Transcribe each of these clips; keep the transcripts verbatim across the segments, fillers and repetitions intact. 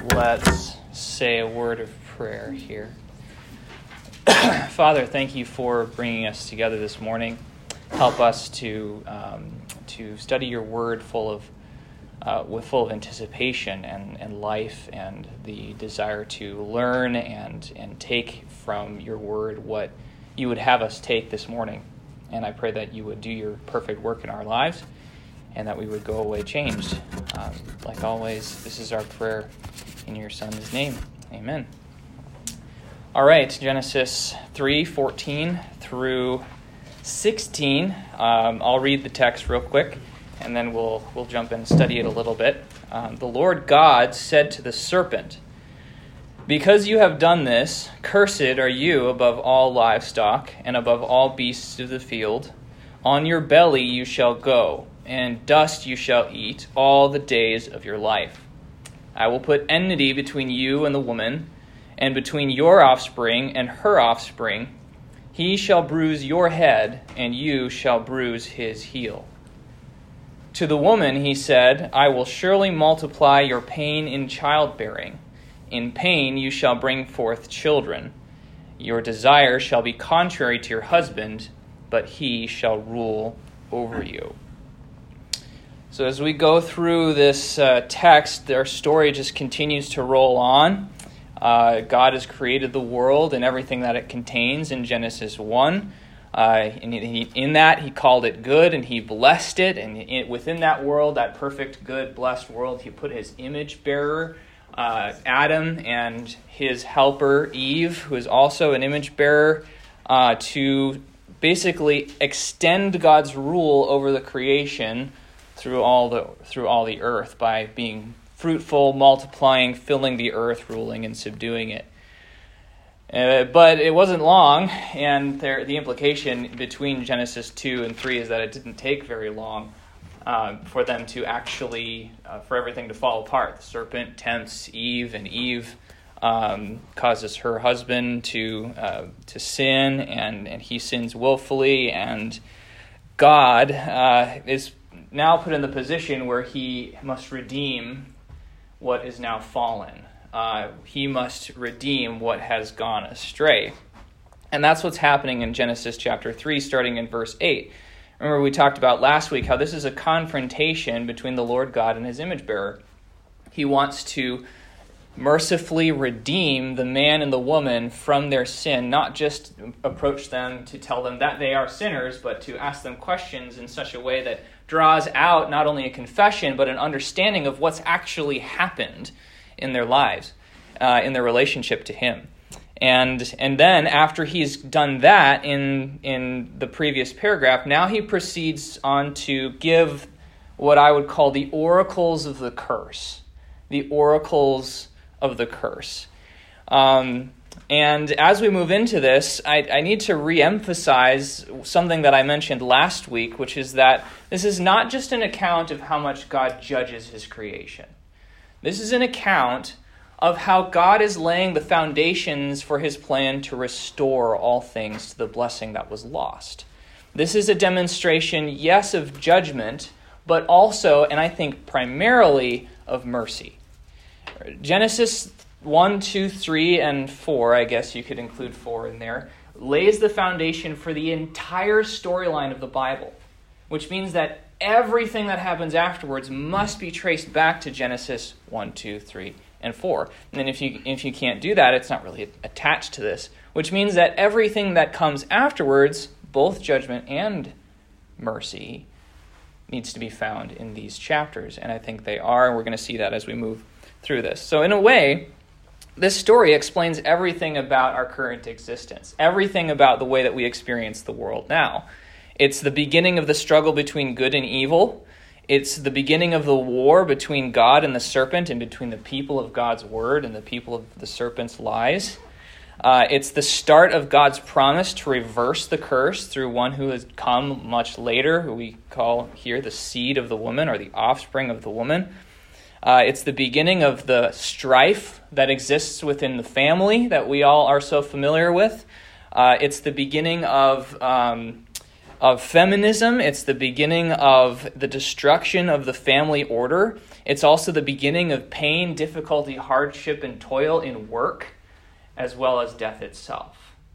Let's say a word of prayer here. Father, thank you for bringing us together this morning. Help us to um, to study your word full of uh, with full of anticipation and, and life and the desire to learn and and take from your word what you would have us take this morning. And I pray that you would do your perfect work in our lives and that we would go away changed. Um, like always, this is our prayer in your Son's name. Amen. All right, Genesis three fourteen through sixteen. Um, I'll read the text real quick, and then we'll we'll jump in and study it a little bit. Um, the Lord God said to the serpent, "Because you have done this, cursed are you above all livestock and above all beasts of the field. On your belly you shall go, and dust you shall eat all the days of your life. I will put enmity between you and the woman, and between your offspring and her offspring. He shall bruise your head, and you shall bruise his heel." To the woman he said, "I will surely multiply your pain in childbearing. In pain you shall bring forth children. Your desire shall be contrary to your husband, but he shall rule over you." So as we go through this uh, text, their story just continues to roll on. Uh, God has created the world and everything that it contains in Genesis one. Uh, and he, in that, he called it good, and he blessed it. And it, within that world, that perfect, good, blessed world, he put his image bearer, uh, Adam, and his helper, Eve, who is also an image bearer, uh, to basically extend God's rule over the creation through all the through all the earth by being fruitful, multiplying, filling the earth, ruling and subduing it. Uh, but it wasn't long, and there, the implication between Genesis two and three is that it didn't take very long uh, for them to actually, uh, for everything to fall apart. The serpent tempts Eve, and Eve um, causes her husband to uh, to sin, and, and he sins willfully, and God uh, is now put in the position where he must redeem what is now fallen. Uh, he must redeem what has gone astray. And that's what's happening in Genesis chapter three, starting in verse eight. Remember, we talked about last week how this is a confrontation between the Lord God and his image bearer. He wants to mercifully redeem the man and the woman from their sin, not just approach them to tell them that they are sinners, but to ask them questions in such a way that draws out not only a confession, but an understanding of what's actually happened in their lives, uh, in their relationship to him. And and then after he's done that in, in the previous paragraph, now he proceeds on to give what I would call the oracles of the curse. The oracles of the curse. Um, and as we move into this, I, I need to re-emphasize something that I mentioned last week, which is that this is not just an account of how much God judges his creation. This is an account of how God is laying the foundations for his plan to restore all things to the blessing that was lost. This is a demonstration, yes, of judgment, but also, and I think primarily, of mercy. Genesis one, two, three, and four, I guess you could include four in there, lays the foundation for the entire storyline of the Bible, which means that everything that happens afterwards must be traced back to Genesis one, two, three, and four. And if you if you can't do that, it's not really attached to this, which means that everything that comes afterwards, both judgment and mercy, needs to be found in these chapters. And I think they are, and we're going to see that as we move through this. So in a way, this story explains everything about our current existence, everything about the way that we experience the world now. It's the beginning of the struggle between good and evil. It's the beginning of the war between God and the serpent, and between the people of God's word and the people of the serpent's lies. Uh, it's the start of God's promise to reverse the curse through one who has come much later, who we call here the seed of the woman, or the offspring of the woman. Uh, it's the beginning of the strife that exists within the family that we all are so familiar with. Uh, it's the beginning of um, of feminism. It's the beginning of the destruction of the family order. It's also the beginning of pain, difficulty, hardship, and toil in work, as well as death itself.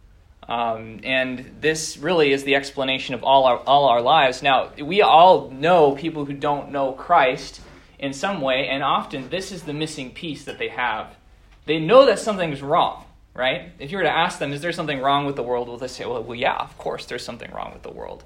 Um, and this really is the explanation of all our all our lives. Now, we all know people who don't know Christ in some way, and often this is the missing piece that they have. They know that something's wrong, right? If you were to ask them, is there something wrong with the world? Well, they say, well, well yeah, of course there's something wrong with the world.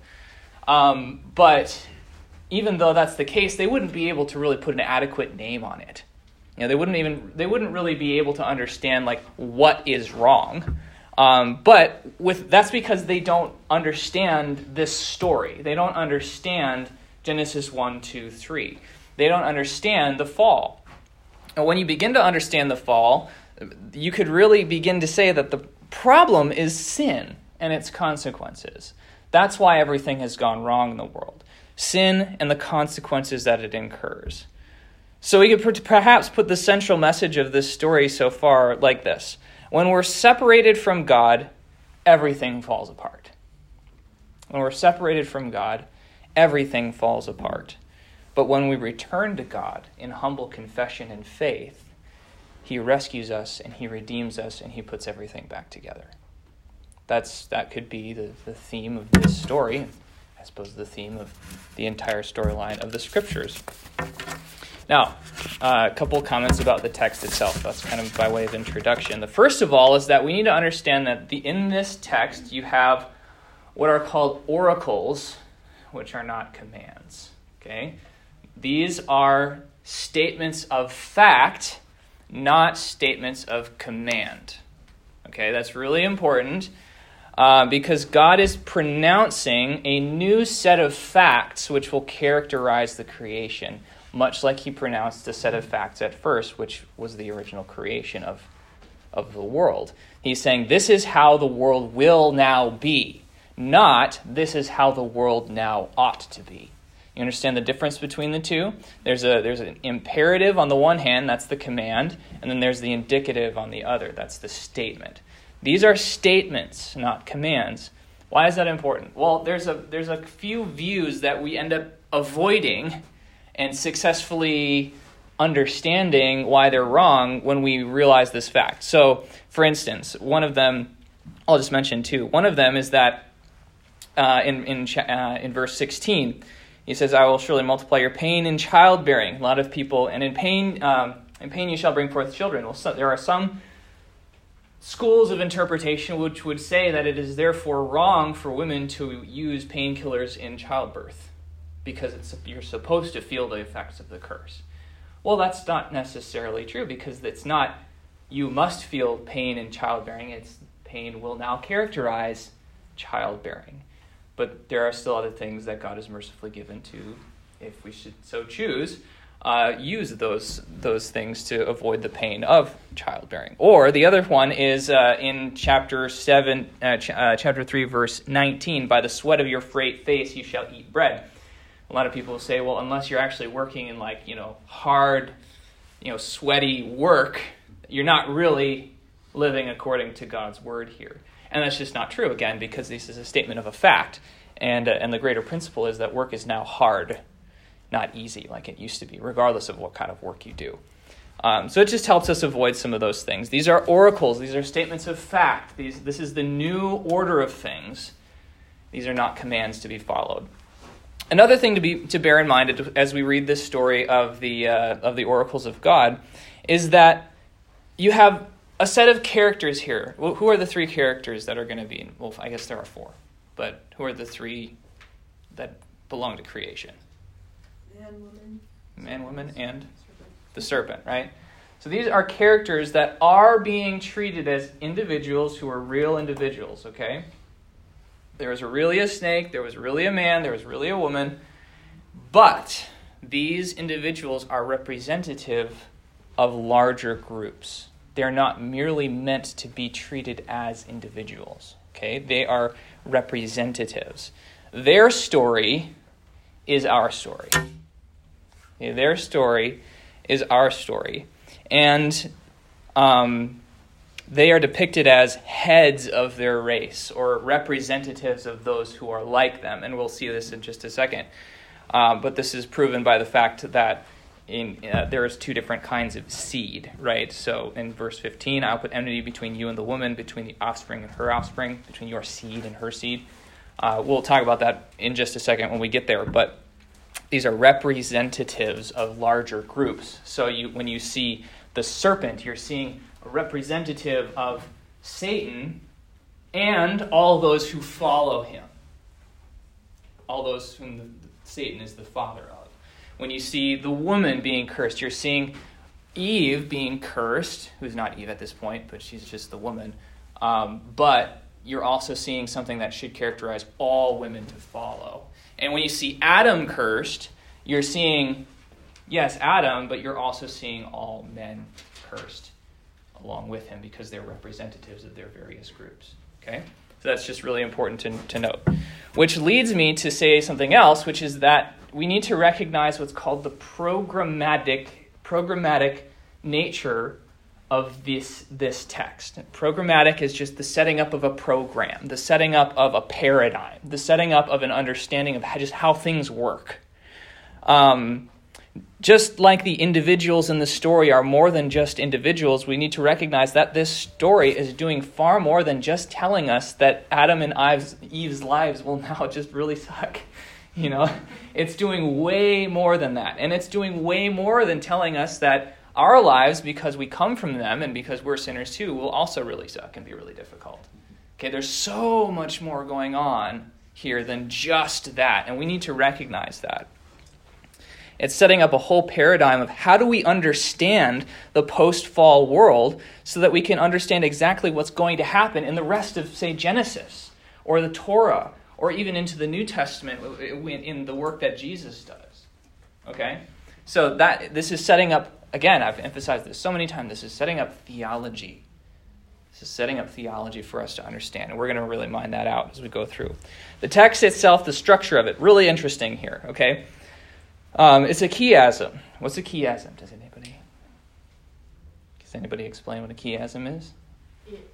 Um, but even though that's the case, they wouldn't be able to really put an adequate name on it. You know, they wouldn't even they wouldn't really be able to understand like what is wrong. Um, but with that's because they don't understand this story. They don't understand Genesis one, two, three. They don't understand the fall. And when you begin to understand the fall, you could really begin to say that the problem is sin and its consequences. That's why everything has gone wrong in the world. Sin and the consequences that it incurs. So we could perhaps put the central message of this story so far like this. When we're separated from God, everything falls apart. When we're separated from God, everything falls apart. But when we return to God in humble confession and faith, he rescues us and he redeems us and he puts everything back together. That's That could be the, the theme of this story. I suppose the theme of the entire storyline of the Scriptures. Now, uh, a couple of comments about the text itself. That's kind of by way of introduction. The first of all is that we need to understand that the, in this text you have what are called oracles, which are not commands. Okay, these are statements of fact, not statements of command. Okay, that's really important uh, because God is pronouncing a new set of facts which will characterize the creation, much like he pronounced a set of facts at first, which was the original creation of, of the world. He's saying this is how the world will now be, not this is how the world now ought to be. You understand the difference between the two? There's a there's an imperative on the one hand, that's the command, and then there's the indicative on the other, that's the statement. These are statements, not commands. Why is that important? Well, there's a there's a few views that we end up avoiding and successfully understanding why they're wrong when we realize this fact. So, for instance, one of them, I'll just mention two. One of them is that uh, in in uh, in verse sixteen, he says, "I will surely multiply your pain in childbearing." A lot of people, and in pain, um, in pain you shall bring forth children. Well, so, there are some schools of interpretation which would say that it is therefore wrong for women to use painkillers in childbirth, because it's, you're supposed to feel the effects of the curse. Well, that's not necessarily true, because it's not you must feel pain in childbearing. It's pain will now characterize childbearing. But there are still other things that God has mercifully given to, if we should so choose, uh, use those those things to avoid the pain of childbearing. Or the other one is uh, in chapter seven, uh, ch- uh, chapter three, verse nineteen. By the sweat of your face you shall eat bread. A lot of people will say, well, unless you're actually working in like, you know, hard, you know, sweaty work, you're not really living according to God's word here. And that's just not true, again, because this is a statement of a fact. And uh, and the greater principle is that work is now hard, not easy like it used to be, regardless of what kind of work you do. Um, so it just helps us avoid some of those things. These are oracles. These are statements of fact. These This is the new order of things. These are not commands to be followed. Another thing to be to bear in mind as we read this story of the uh, of the oracles of God is that you have a set of characters here. Well, who are the three characters that are going to be? Well, I guess there are four, but who are the three that belong to creation? Man, woman, man, woman, and the serpent, right? So these are characters that are being treated as individuals who are real individuals. Okay. There was really a snake, there was really a man, there was really a woman, but these individuals are representative of larger groups. They're not merely meant to be treated as individuals, okay? They are representatives. Their story is our story. Okay? Their story is our story. And um, they are depicted as heads of their race or representatives of those who are like them. And we'll see this in just a second. Um, but this is proven by the fact that in uh, there's two different kinds of seed, right? So in verse fifteen, I'll put enmity between you and the woman, between the offspring and her offspring, between your seed and her seed. Uh, we'll talk about that in just a second when we get there. But these are representatives of larger groups. So you, when you see the serpent, you're seeing a representative of Satan and all those who follow him. All those whom the, Satan is the father of. When you see the woman being cursed, you're seeing Eve being cursed, who's not Eve at this point, but she's just the woman. Um, but you're also seeing something that should characterize all women to follow. And when you see Adam cursed, you're seeing, yes, Adam, but you're also seeing all men cursed along with him because they're representatives of their various groups. Okay? So that's just really important to, to note. Which leads me to say something else, which is that we need to recognize what's called the programmatic programmatic nature of this, this text. Programmatic is just the setting up of a program, the setting up of a paradigm, the setting up of an understanding of how, just how things work. Um, just like the individuals in the story are more than just individuals, we need to recognize that this story is doing far more than just telling us that Adam and Eve's, Eve's lives will now just really suck. You know, it's doing way more than that. And it's doing way more than telling us that our lives, because we come from them and because we're sinners too, will also really suck and be really difficult. Okay, there's so much more going on here than just that. And we need to recognize that. It's setting up a whole paradigm of how do we understand the post-fall world so that we can understand exactly what's going to happen in the rest of, say, Genesis or the Torah, or even into the New Testament in the work that Jesus does. Okay? So that this is setting up, again, I've emphasized this so many times, this is setting up theology. This is setting up theology for us to understand, and we're going to really mine that out as we go through. The text itself, the structure of it, really interesting here, okay? Um, it's a chiasm. What's a chiasm? Does anybody, does anybody explain what a chiasm is? It,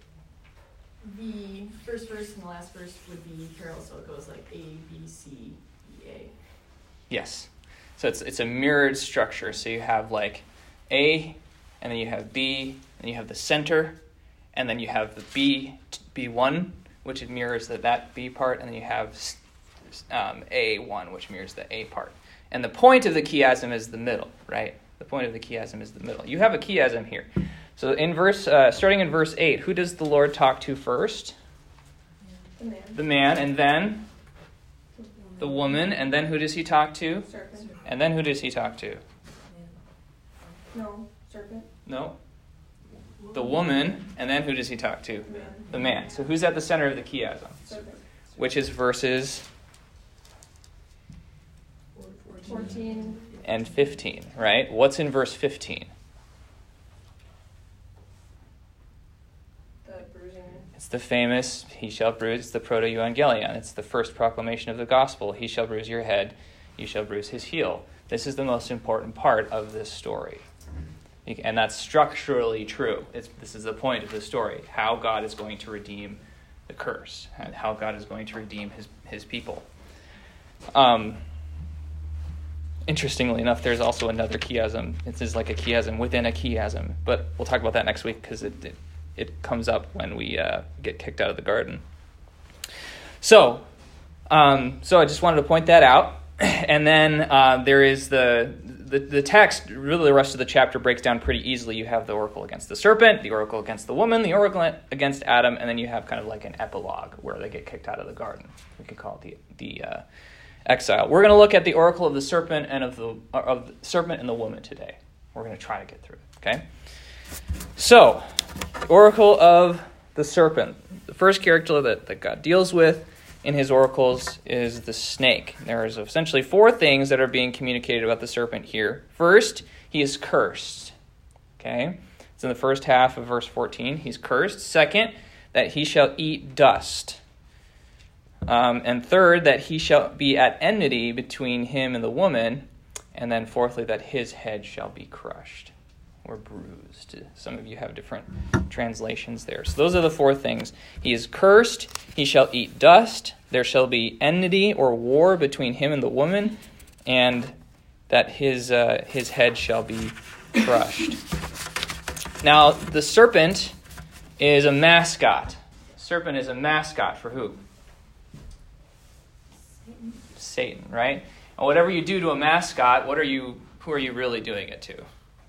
the first verse and the last verse would be parallel, so it goes like A, B, C, E, A. Yes. So it's it's a mirrored structure. So you have like A, and then you have B, and you have the center, and then you have the B, B one, which mirrors the, that B part, and then you have um, A one, which mirrors the A part. And the point of the chiasm is the middle, right? The point of the chiasm is the middle. You have a chiasm here. So in verse, uh, starting in verse eight, who does the Lord talk to first? The man. The man, and then the woman, and then who does he talk to? Serpent. And then who does he talk to? No, serpent. No. The woman, and then who does he talk to? Man. The man. So who's at the center of the chiasm? Serpent. Which is verses fourteen. and fifteen, right? What's in verse fifteen? The bruising. It's the famous, he shall bruise, it's the proto-evangelion. It's the first proclamation of the gospel. He shall bruise your head, you shall bruise his heel. This is the most important part of this story. And that's structurally true. It's, this is the point of the story, how God is going to redeem the curse, and how God is going to redeem his, his people. Um, interestingly enough, there's also another chiasm. This is like a chiasm within a chiasm, but we'll talk about that next week because it, it it comes up when we uh, get kicked out of the garden. So, um, so I just wanted to point that out. And then uh, there is the, the the text, really the rest of the chapter breaks down pretty easily. You have the oracle against the serpent, the oracle against the woman, the oracle against Adam, and then you have kind of like an epilogue where they get kicked out of the garden. We could call it the the uh, exile. We're going to look at the oracle of the serpent and of the of the serpent and the woman today. We're going to try to get through it, okay? So, the oracle of the serpent. The first character that, that God deals with in his oracles is the snake. There's essentially four things that are being communicated about the serpent here. First, he is cursed. Okay? It's in the first half of verse fourteen. He's cursed. Second, that he shall eat dust. Um, and third, that he shall be at enmity between him and the woman. And then fourthly, that his head shall be crushed. or bruised. Some of you have different translations there. So those are the four things. He is cursed. He shall eat dust. There shall be enmity or war between him and the woman, and that his uh, his head shall be crushed. Now, the serpent is a mascot. Serpent is a mascot for who? Satan. Satan, right? And whatever you do to a mascot, what are you? Who are you really doing it to?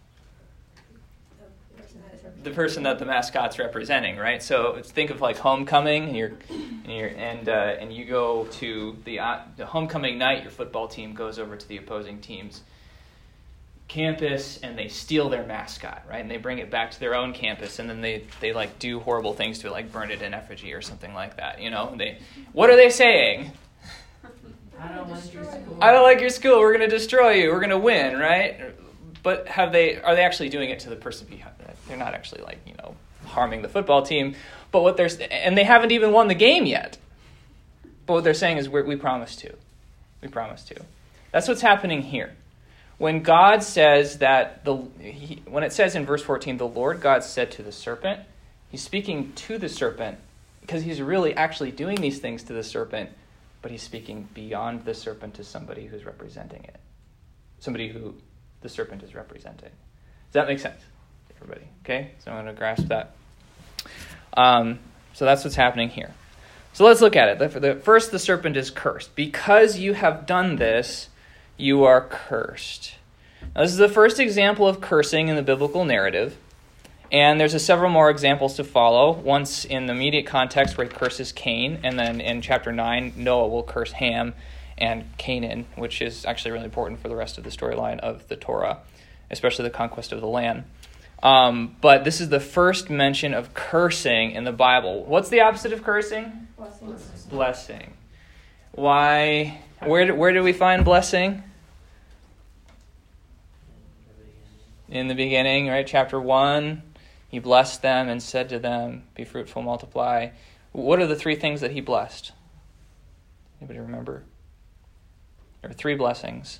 The person that the mascot's representing, right? So think of like homecoming, and you're, and you're, and uh, and you go to the uh, the homecoming night. Your football team goes over to the opposing team's campus, and they steal their mascot, right? And they bring it back to their own campus, and then they they like do horrible things to it, like burn it in effigy or something like that. You know, they what are they saying? I don't like your school. I don't like your school. We're going to destroy you. We're going to win, right? But have they? Are they actually doing it to the person behind it? They're not actually like, you know, harming the football team. But what they're and they haven't even won the game yet. But what they're saying is, we're, we promise to. We promise to. That's what's happening here. When God says that the he, when it says in verse fourteen, the Lord God said to the serpent, he's speaking to the serpent because he's really actually doing these things to the serpent, but he's speaking beyond the serpent to somebody who's representing it. Somebody who the serpent is representing. Does that make sense, everybody? Okay, so I'm going to grasp that. Um, so that's what's happening here. So let's look at it. The, the, first, the serpent is cursed. Because you have done this, you are cursed. Now, this is the first example of cursing in the biblical narrative. And there's a several more examples to follow. Once in the immediate context where he curses Cain, and then in chapter nine, Noah will curse Ham and Canaan, which is actually really important for the rest of the storyline of the Torah, especially the conquest of the land. Um, but this is the first mention of cursing in the Bible. What's the opposite of cursing? Blessing. Blessing. Why? Where, where do we find blessing? In the beginning, right? Chapter one. He blessed them and said to them, be fruitful, multiply. What are the three things that he blessed? Anybody remember? There are three blessings.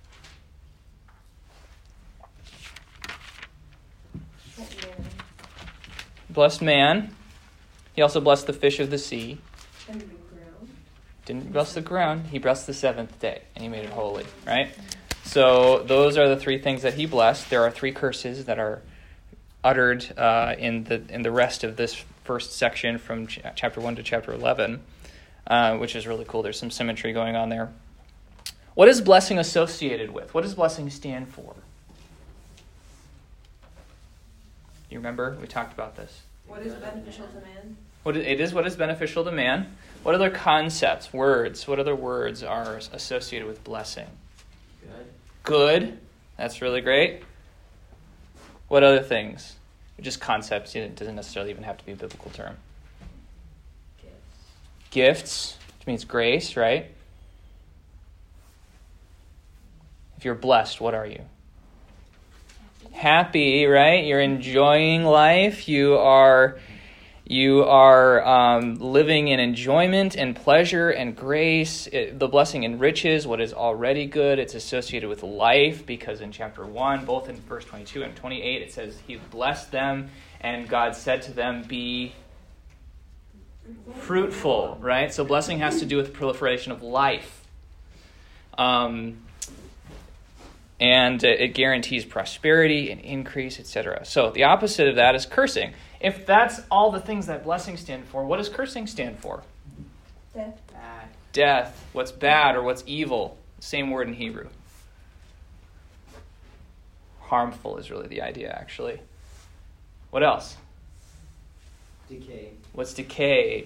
Blessed man. He also blessed the fish of the sea. And the ground. Didn't bless the ground. He blessed the seventh day, and he made it holy, right? So those are the three things that he blessed. There are three curses that are uttered uh, in the in the rest of this first section from ch- chapter one to chapter eleven, uh, which is really cool. There's some symmetry going on there. What is blessing associated with? What does blessing stand for? You remember? We talked about this. What is beneficial to man? What it is what is beneficial to man. What other concepts, words, what other words are associated with blessing? Good. Good. That's really great. What other things? Just concepts. It doesn't necessarily even have to be a biblical term. Gifts. Gifts, which means grace, right? If you're blessed, what are you? Happy, right? You're enjoying life. You are, you are um, living in enjoyment and pleasure and grace. It, the blessing enriches what is already good. It's associated with life because in chapter one, both in verse twenty-two and twenty-eight, it says he blessed them and God said to them, be fruitful, right? So blessing has to do with the proliferation of life. Um, and it guarantees prosperity and increase, et cetera. So the opposite of that is cursing. If that's all the things that blessing stand for, what does cursing stand for? Death. Bad. Death. What's bad or what's evil? Same word in Hebrew. Harmful is really the idea, actually. What else? Decay. What's decay?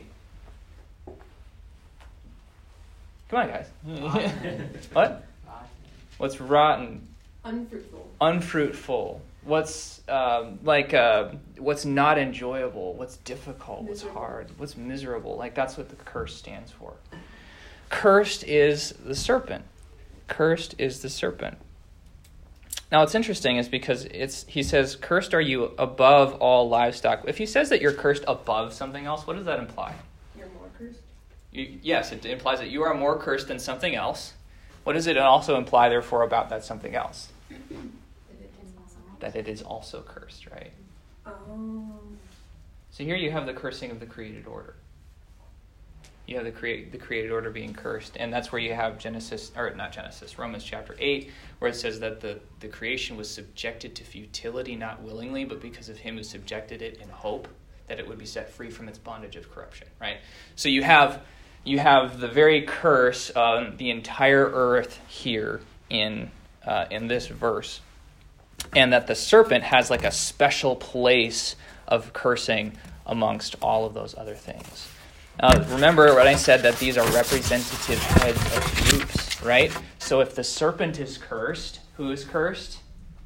Come on, guys. What? Rotten. What's rotten? Unfruitful. Unfruitful. What's um, like? Uh, what's not enjoyable? What's difficult? What's Miserable. hard? What's miserable? Like that's what the curse stands for. Cursed is the serpent. Cursed is the serpent. Now, what's interesting is because it's he says, "Cursed are you above all livestock." If he says that you're cursed above something else, what does that imply? You're more cursed. You, yes, it implies that you are more cursed than something else. What does it also imply, therefore, about that something else? that it is also cursed, right? Oh. So here you have the cursing of the created order. You have the create the created order being cursed, and that's where you have Genesis, or not Genesis, Romans chapter eight, where it says that the, the creation was subjected to futility, not willingly, but because of him who subjected it in hope that it would be set free from its bondage of corruption, right? So you have you have the very curse on the entire earth here in uh, in this verse, and that the serpent has like a special place of cursing amongst all of those other things. Uh, remember what I said, that these are representative heads of groups, right? So if the serpent is cursed, who is cursed?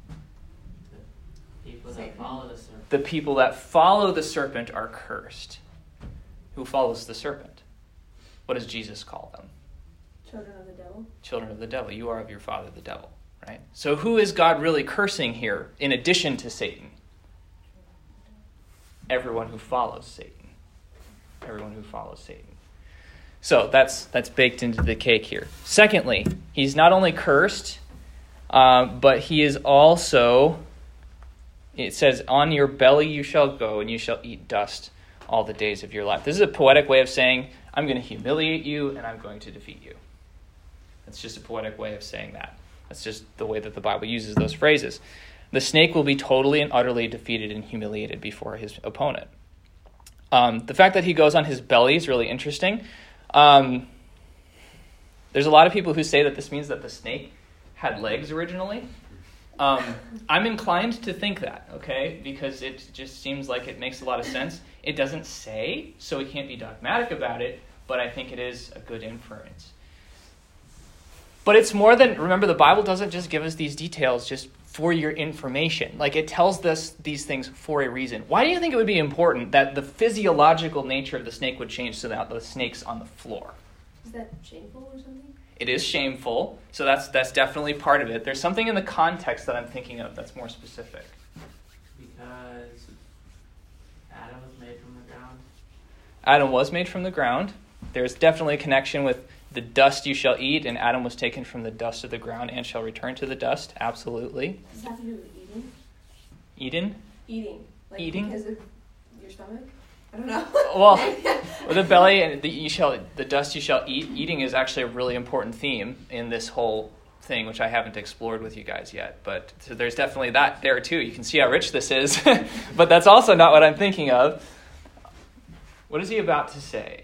The people that follow the serpent. The people that follow the serpent are cursed. Who follows the serpent? What does Jesus call them? Children of the devil. Children of the devil. You are of your father, the devil, right? So who is God really cursing here in addition to Satan? Everyone who follows Satan. Everyone who follows Satan. So that's that's baked into the cake here. Secondly, he's not only cursed, uh, but he is also, it says, on your belly you shall go, and you shall eat dust all the days of your life. This is a poetic way of saying, I'm going to humiliate you, and I'm going to defeat you. That's just a poetic way of saying that. That's just the way that the Bible uses those phrases. The snake will be totally and utterly defeated and humiliated before his opponent. Um, the fact that he goes on his belly is really interesting. Um, there's a lot of people who say that this means that the snake had legs originally. Um, I'm inclined to think that, okay, because it just seems like it makes a lot of sense. It doesn't say, so we can't be dogmatic about it, but I think it is a good inference. But it's more than, remember, the Bible doesn't just give us these details just for your information. Like, it tells us these things for a reason. Why do you think it would be important that the physiological nature of the snake would change so that the snake's on the floor? Is that shameful or something? It is shameful, so that's that's definitely part of it. There's something in the context that I'm thinking of that's more specific. Because Adam was made from the ground. Adam was made from the ground. There's definitely a connection with the dust you shall eat, and Adam was taken from the dust of the ground and shall return to the dust. Absolutely. Does it have to do with eating? Eden? Eating. Like Eating? because of your stomach? I don't know. Well, with the belly and the you shall the dust you shall eat. Eating is actually a really important theme in this whole thing, which I haven't explored with you guys yet. But so there's definitely that there too. You can see how rich this is. But that's also not what I'm thinking of. What is he about to say?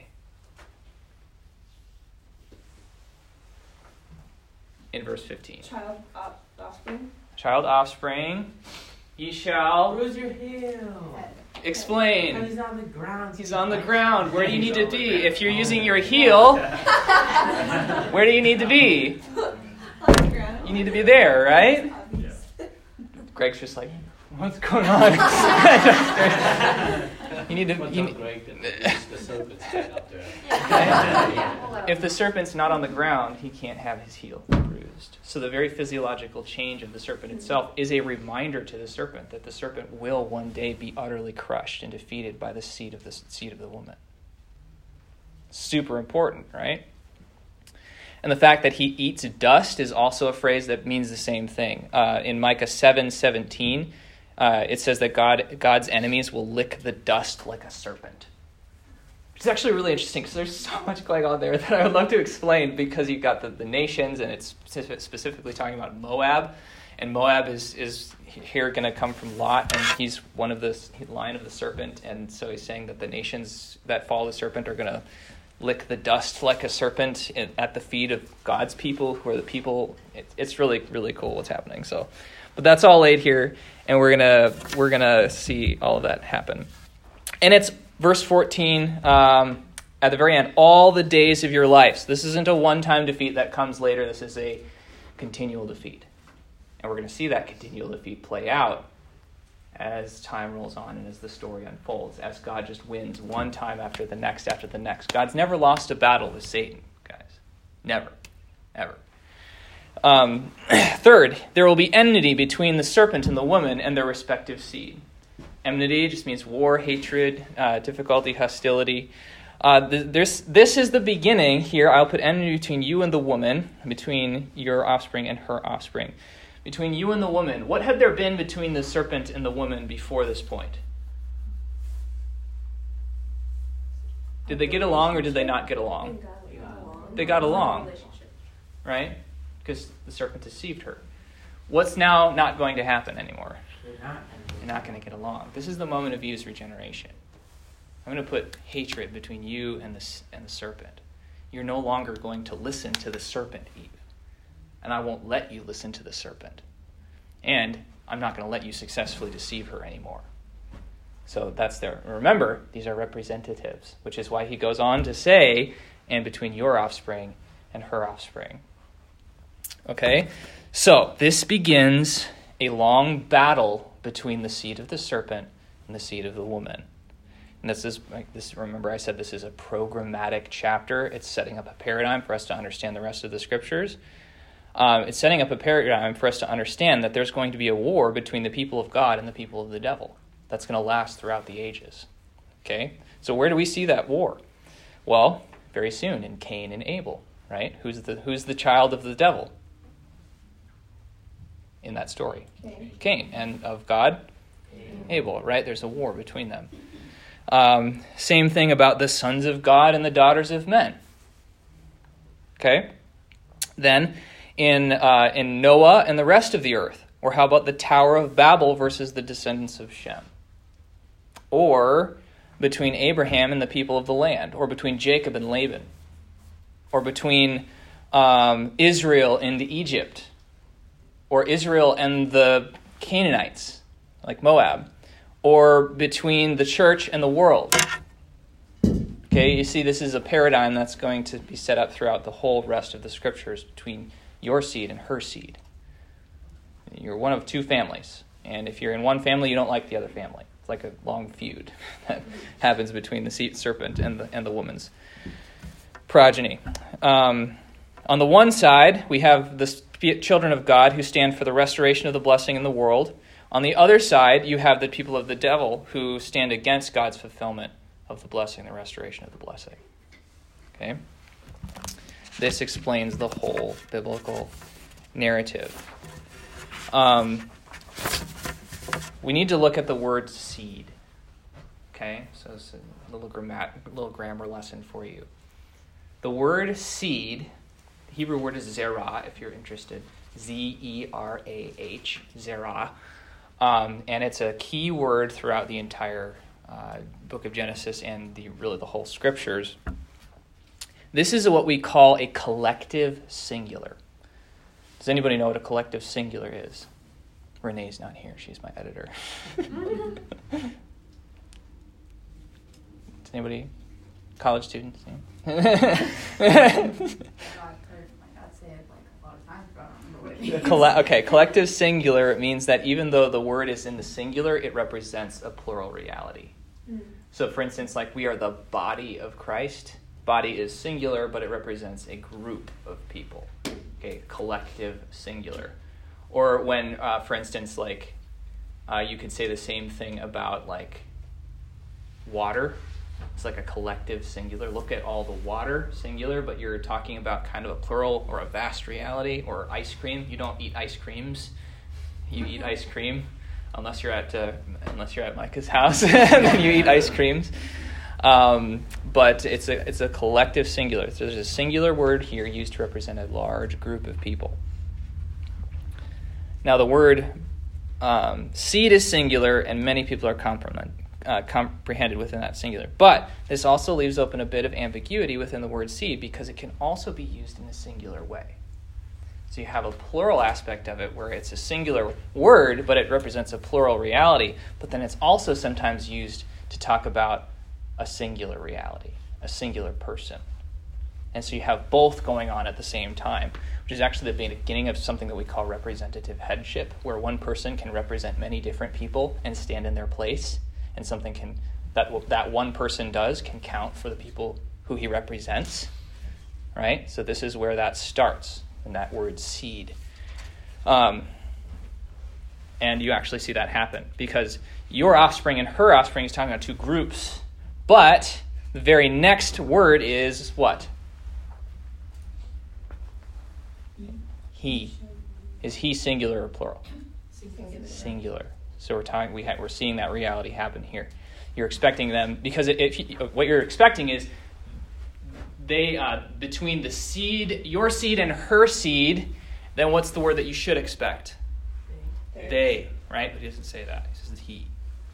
In verse fifteen. Child op- offspring? Child offspring. Ye shall... Where's your heel? Explain. He's on the ground. He's on the ground. Where do you He's need to on the be? ground. If you're using your heel, where do you need to be? On the ground. You need to be there, right? Obvious. Greg's just like, what's going on? You need to... You need, The serpent's head up there. if the serpent's not on the ground, he can't have his heel bruised. So the very physiological change of the serpent itself is a reminder to the serpent that the serpent will one day be utterly crushed and defeated by the seed of the seed of the woman. Super important, right? And the fact that he eats dust is also a phrase that means the same thing. Uh, in Micah seven seventeen, uh, it says that God God's enemies will lick the dust like a serpent. It's actually really interesting because there's so much going on there that I would love to explain, because you've got the, the nations, and it's specifically talking about Moab. And Moab is, is here going to come from Lot, and he's one of the line of the serpent. And so he's saying that the nations that follow the serpent are going to lick the dust like a serpent at the feet of God's people, who are the people. It, it's really, really cool what's happening. So, but that's all laid here, and we're gonna we're gonna see all of that happen. And it's verse fourteen, um, at the very end, all the days of your life. So this isn't a one-time defeat that comes later. This is a continual defeat. And we're going to see that continual defeat play out as time rolls on and as the story unfolds, as God just wins one time after the next after the next. God's never lost a battle with Satan, guys. Never. Ever. Um, third, there will be enmity between the serpent and the woman and their respective seed. Enmity just means war, hatred, uh, difficulty, hostility. Uh, this, this is the beginning here. I'll put enmity between you and the woman, between your offspring and her offspring. between you and the woman. What had there been between the serpent and the woman before this point? Did they get along or did they not get along? They got along. They got along, right? Because the serpent deceived her. What's now not going to happen anymore? They're not. You're not going to get along. This is the moment of Eve's regeneration. I'm going to put hatred between you and the, and the serpent. You're no longer going to listen to the serpent, Eve. And I won't let you listen to the serpent. And I'm not going to let you successfully deceive her anymore. So that's there. Remember, these are representatives, which is why he goes on to say, and between your offspring and her offspring. Okay? So this begins a long battle between the seed of the serpent and the seed of the woman. And this is, like this. Remember I said this is a programmatic chapter. It's setting up a paradigm for us to understand the rest of the scriptures. Um, it's setting up a paradigm for us to understand that there's going to be a war between the people of God and the people of the devil. That's going to last throughout the ages. Okay? So where do we see that war? Well, very soon in Cain and Abel, right? Who's the who's the child of the devil in that story? Okay. Cain. And of God? Abel, right? There's a war between them. Um, same thing about the sons of God and the daughters of men. Okay? Then in uh, in Noah and the rest of the earth. Or how about the Tower of Babel versus the descendants of Shem? Or between Abraham and the people of the land. Or between Jacob and Laban. Or between um, Israel and Egypt. Or Israel and the Canaanites, like Moab. Or between the church and the world. Okay, you see this is a paradigm that's going to be set up throughout the whole rest of the scriptures between your seed and her seed. You're one of two families. And if you're in one family, you don't like the other family. It's like a long feud that happens between the seed serpent and the, and the woman's progeny. Um, on the one side, we have the children of God who stand for the restoration of the blessing in the world. On the other side, you have the people of the devil who stand against God's fulfillment of the blessing, the restoration of the blessing. Okay? This explains the whole biblical narrative. Um, we need to look at the word seed. Okay? So it's a little, grammat- little grammar lesson for you. The word seed, the Hebrew word is zerah, if you're interested. Z E R A H, zerah. Um, and it's a key word throughout the entire uh, book of Genesis and the really the whole scriptures. This is what we call a collective singular. Does anybody know what a collective singular is? Renee's not here. She's my editor. Does anybody? College students? Yeah. Colle- okay, collective singular means that even though the word is in the singular, it represents a plural reality. Mm. So for instance, like we are the body of Christ. Body is singular, but it represents a group of people. Okay, collective singular. Or when, uh, for instance, like uh, you could say the same thing about like water. It's like a collective singular. Look at all the water, singular, but you're talking about kind of a plural or a vast reality. Or ice cream. You don't eat ice creams. You eat ice cream unless you're at uh, unless you're at Micah's house, and then you eat ice creams. Um, but it's a it's a collective singular. So there's a singular word here used to represent a large group of people. Now the word um, seed is singular, and many people are compromised. Uh, comprehended within that singular. But this also leaves open a bit of ambiguity within the word seed because it can also be used in a singular way. So you have a plural aspect of it where it's a singular word, but it represents a plural reality. But then it's also sometimes used to talk about a singular reality, a singular person. And so you have both going on at the same time, which is actually the beginning of something that we call representative headship, where one person can represent many different people and stand in their place. And something can that that one person does can count for the people who he represents, right? So this is where that starts, in that word seed. Um, and you actually see that happen, because your offspring and her offspring is talking about two groups, but the very next word is what? He. Is he singular or plural? Singular. Singular. So we're talking. We ha- we're seeing that reality happen here. You're expecting them because if you, what you're expecting is they uh, between the seed, your seed, and her seed. Then what's the word that you should expect? They. They, right? But he doesn't say that. He says he.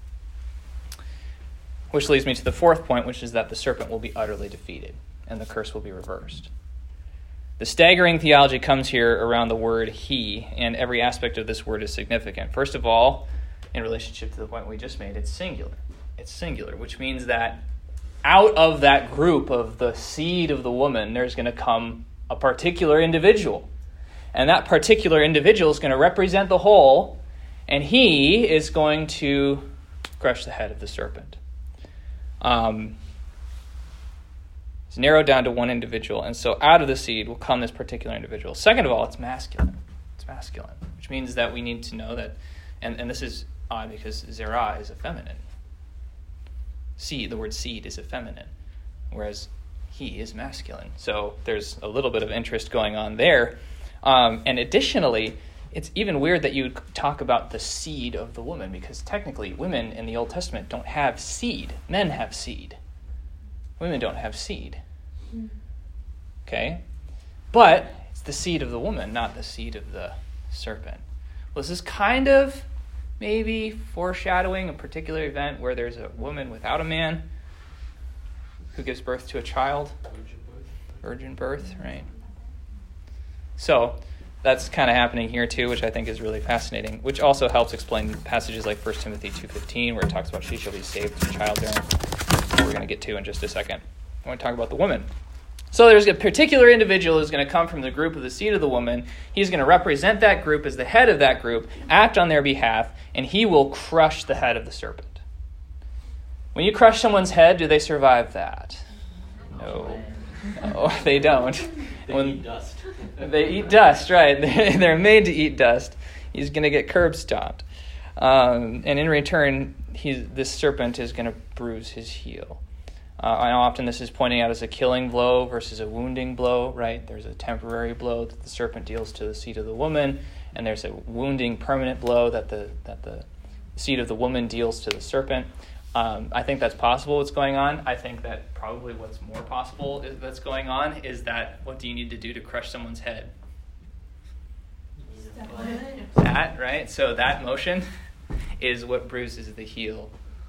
Which leads me to the fourth point, which is that the serpent will be utterly defeated and the curse will be reversed. The staggering theology comes here around the word he, and every aspect of this word is significant. First of all, in relationship to the point we just made, it's singular. It's singular, which means that out of that group of the seed of the woman, there's going to come a particular individual. And that particular individual is going to represent the whole, and he is going to crush the head of the serpent. Um, it's narrowed down to one individual, and so out of the seed will come this particular individual. Second of all, it's masculine. It's masculine, which means that we need to know that, and, and this is odd because zerah is a feminine. Seed, the word seed is a feminine, whereas he is masculine. So there's a little bit of interest going on there. Um, and additionally, it's even weird that you talk about the seed of the woman, because technically women in the Old Testament don't have seed. Men have seed. Women don't have seed. Okay? But it's the seed of the woman, not the seed of the serpent. Well, this is kind of maybe foreshadowing a particular event where there's a woman without a man who gives birth to a child. Virgin birth. Virgin birth, right? So that's kind of happening here too, which I think is really fascinating, which also helps explain passages like First Timothy two fifteen, where it talks about she shall be saved through childbearing, we're going to get to in just a second. I want to talk about the woman. So there's a particular individual who's going to come from the group of the seed of the woman. He's going to represent that group as the head of that group, act on their behalf, and he will crush the head of the serpent. When you crush someone's head, do they survive that? No. No, they don't. They When, eat dust. They eat dust, right. They're made to eat dust. He's going to get curb stomped. Um, and in return, he's, this serpent is going to bruise his heel. Uh, I know often this is pointing out as a killing blow versus a wounding blow, right? There's a temporary blow that the serpent deals to the seed of the woman, and there's a wounding permanent blow that the that the seed of the woman deals to the serpent. Um, I think that's possible what's going on. I think that probably what's more possible is, that's going on is that what do you need to do to crush someone's head? That, right? So that motion is what bruises the heel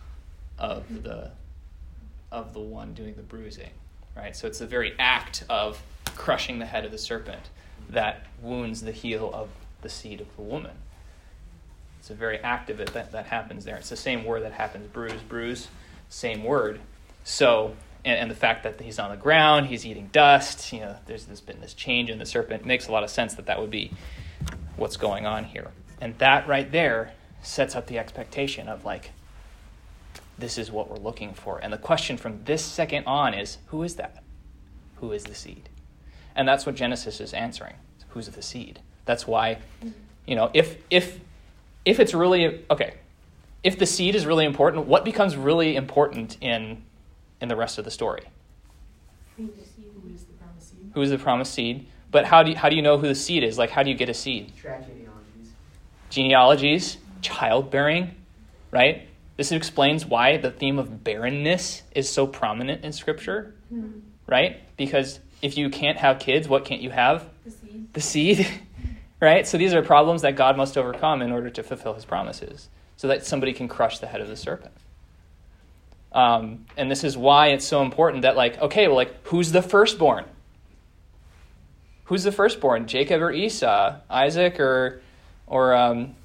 of the of the one doing the bruising, right? So it's the very act of crushing the head of the serpent that wounds the heel of the seed of the woman. It's a very act of it that, that happens there. It's the same word that happens, bruise, bruise, same word. So, and, and the fact that he's on the ground, he's eating dust, you know, there's, there's been this change in the serpent. It makes a lot of sense that that would be what's going on here. And that right there sets up the expectation of like, this is what we're looking for. And the question from this second on is, who is that? Who is the seed? And that's what Genesis is answering. Who's the seed? That's why, you know, if if if it's really, okay, if the seed is really important, what becomes really important in in the rest of the story? Who is the promised seed? Who is the promised seed? But how do you, how do you know who the seed is? Like, how do you get a seed? Track genealogies. Genealogies, childbearing, right? This explains why the theme of barrenness is so prominent in Scripture, Mm-hmm. right? Because if you can't have kids, what can't you have? The seed. The seed, right? So these are problems that God must overcome in order to fulfill his promises, so that somebody can crush the head of the serpent. Um, and this is why it's so important that, like, okay, well, like, who's the firstborn? Who's the firstborn? Jacob or Esau? Isaac or or um,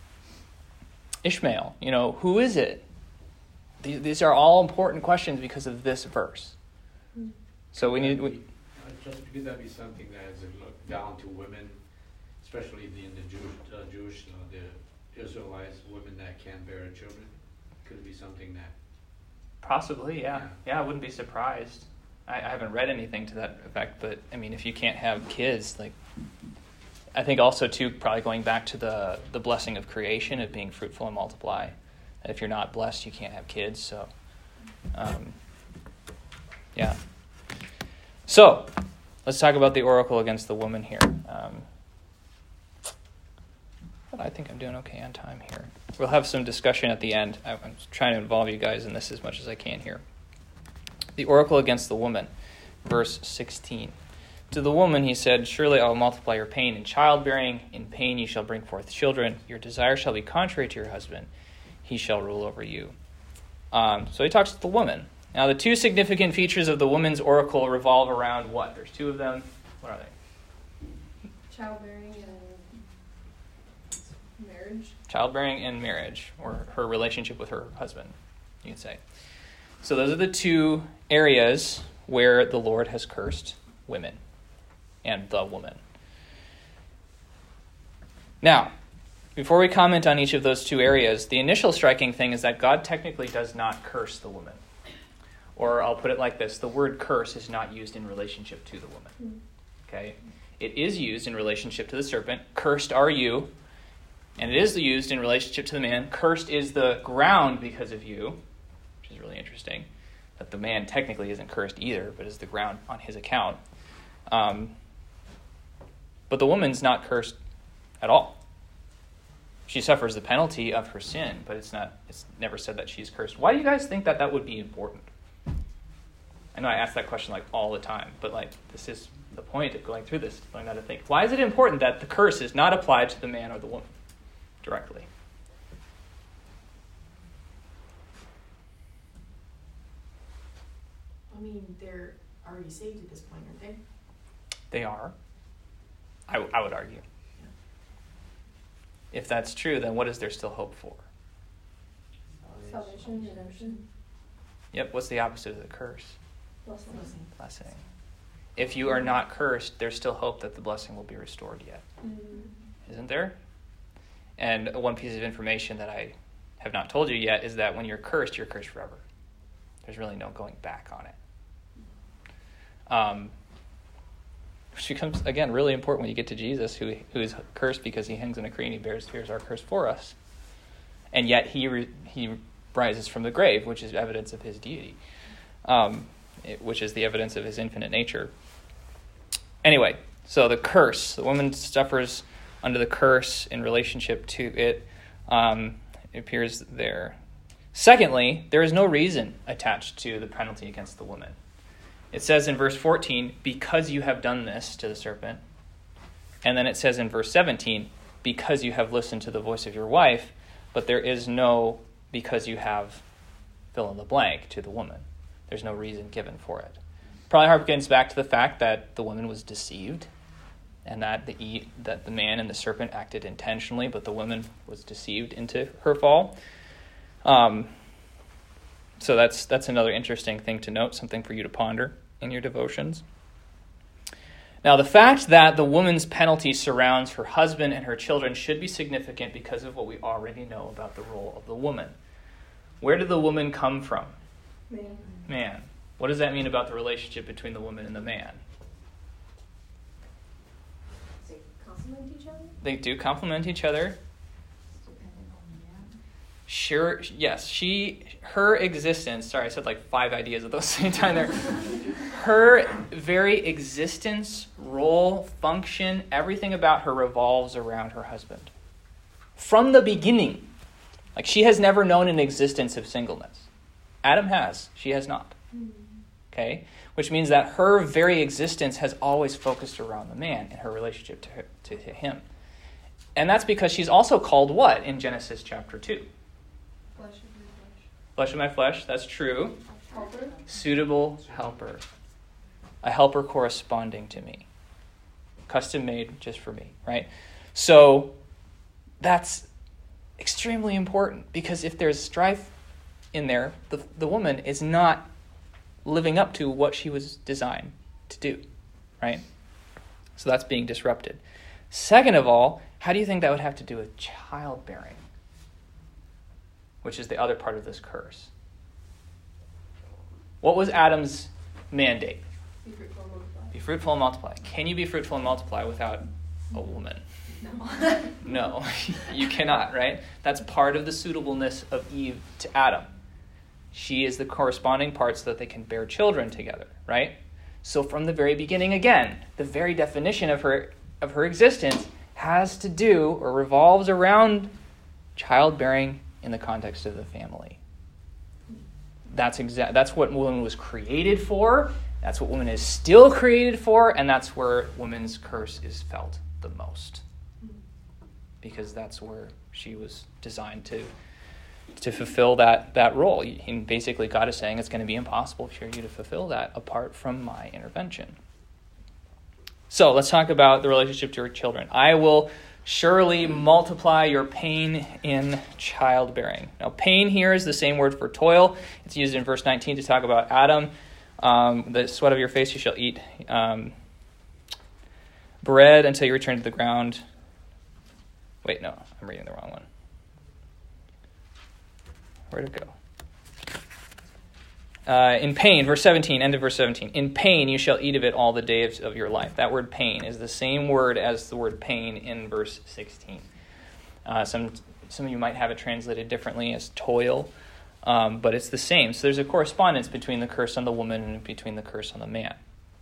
Ishmael? You know, who is it? These, these are all important questions because of this verse. So we need... We, Uh, Just because that be something that is looked down to women, especially in the Jewish, uh, Jewish, uh, the Israelites, women that can't bear children, could be something that. Possibly, yeah. Yeah. Yeah, I wouldn't be surprised. I, I haven't read anything to that effect, but I mean, if you can't have kids, like, I think also too, probably going back to the the blessing of creation of being fruitful and multiply. That if you're not blessed, you can't have kids. So, um, yeah. So, let's talk about the oracle against the woman here. Um, But I think I'm doing okay on time here. We'll have some discussion at the end. I- I'm trying to involve you guys in this as much as I can here. The oracle against the woman, verse sixteen. To the woman he said, surely I will multiply your pain in childbearing. In pain you shall bring forth children. Your desire shall be contrary to your husband. He shall rule over you. Um, so he talks to the woman. Now the two significant features of the woman's oracle revolve around what? There's two of them. What are they? Childbearing and marriage. Childbearing and marriage, or her relationship with her husband, you could say. So those are the two areas where the Lord has cursed women and the woman. Now, before we comment on each of those two areas, the initial striking thing is that God technically does not curse the woman. Or I'll put it like this, the word curse is not used in relationship to the woman. Okay? It is used in relationship to the serpent. Cursed are you. And it is used in relationship to the man. Cursed is the ground because of you, which is really interesting. That the man technically isn't cursed either, but is the ground on his account. Um, but the woman's not cursed at all. She suffers the penalty of her sin, but it's not. It's never said that she's cursed. Why do you guys think that that would be important? I know I ask that question like all the time, but like this is the point of going through this, learning how to think. Why is it important that the curse is not applied to the man or the woman directly? I mean, they're already saved at this point, aren't they? They are. I, w- I would argue. If that's true, then what is there still hope for? Salvation, redemption, Yep, what's the opposite of the curse? blessing. Blessing. If you are not cursed, there's still hope that the blessing will be restored yet. Mm. Isn't there? And one piece of information that I have not told you yet is that when you're cursed, you're cursed forever. There's really no going back on it. Um, which becomes, again, really important when you get to Jesus, who who is cursed because he hangs on a tree and he bears, bears our curse for us. And yet he re, he rises from the grave, which is evidence of his deity, um, it, which is the evidence of his infinite nature. Anyway, so the curse. The woman suffers under the curse in relationship to it. Um, it appears there. Secondly, there is no reason attached to the penalty against the woman. It says in verse fourteen, because you have done this to the serpent. And then it says in verse seventeen, because you have listened to the voice of your wife, but there is no because you have fill in the blank to the woman. There's no reason given for it. Probably harkens back to the fact that the woman was deceived and that the that the man and the serpent acted intentionally, but the woman was deceived into her fall. Um, so that's that's another interesting thing to note, something for you to ponder in your devotions. Now, the fact that the woman's penalty surrounds her husband and her children should be significant because of what we already know about the role of the woman. Where did the woman come from? Man. Man. What does that mean about the relationship between the woman and the man? Does it complement each other? They do complement each other. Sure, yes, she, her existence, sorry, I said like five ideas at the same time there. Her very existence, role, function, everything about her revolves around her husband. From the beginning. Like, she has never known an existence of singleness. Adam has, she has not. Okay? Which means that her very existence has always focused around the man and her relationship to, her, to him. And that's because she's also called what in Genesis chapter two? Flesh of my flesh. Flesh of my flesh, that's true. Helper. Suitable helper. A helper corresponding to me. Custom made just for me, right? So that's extremely important because if there's strife in there, the, the woman is not living up to what she was designed to do, right? So that's being disrupted. Second of all, how do you think that would have to do with childbearing? Which is the other part of this curse. What was Adam's mandate? Be fruitful and multiply. Be fruitful and multiply. Can you be fruitful and multiply without a woman? No. No, you cannot, right? That's part of the suitableness of Eve to Adam. She is the corresponding part so that they can bear children together, right? So from the very beginning, again, the very definition of her of her existence has to do or revolves around childbearing in the context of the family. That's exa- that's what woman was created for. That's what woman is still created for, and that's where woman's curse is felt the most. Because that's where she was designed to to fulfill that, that role. And basically God is saying it's going to be impossible for you to fulfill that apart from my intervention. So let's talk about the relationship to your children. I will surely multiply your pain in childbearing. Now, pain here is the same word for toil. It's used in verse nineteen to talk about Adam. Um, the sweat of your face you shall eat. Um, bread until you return to the ground. Wait, no, I'm reading the wrong one. Where'd it go? Uh, in pain, verse seventeen, end of verse seventeen. In pain you shall eat of it all the days of your life. That word pain is the same word as the word pain in verse sixteen. Uh, some some of you might have it translated differently as toil, um, but it's the same. So there's a correspondence between the curse on the woman and between the curse on the man.